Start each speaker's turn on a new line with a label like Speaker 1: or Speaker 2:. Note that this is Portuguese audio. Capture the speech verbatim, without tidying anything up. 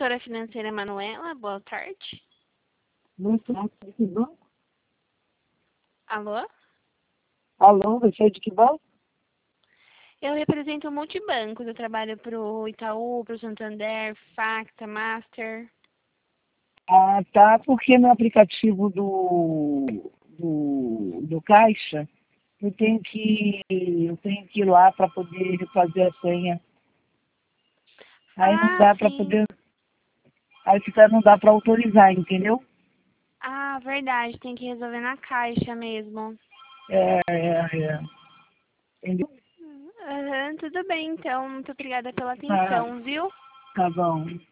Speaker 1: gestora financeira Manuela, boa tarde.
Speaker 2: Não sei de que banco.
Speaker 1: Alô?
Speaker 2: Alô, você é de que banco?
Speaker 1: Eu represento o multibancos, eu trabalho para o Itaú, para o Santander, Facta, Master.
Speaker 2: Ah, tá, porque no aplicativo do, do, do Caixa, eu tenho que, eu tenho que ir lá para poder fazer a senha. Aí não
Speaker 1: Ah,
Speaker 2: dá para
Speaker 1: sim.
Speaker 2: poder, aí fica, não dá para autorizar, entendeu?
Speaker 1: Ah, verdade, tem que resolver na caixa mesmo.
Speaker 2: É, é, é. Entendeu?
Speaker 1: Aham, tudo bem, então. Muito obrigada pela
Speaker 2: Tá,
Speaker 1: atenção, viu?
Speaker 2: tá bom.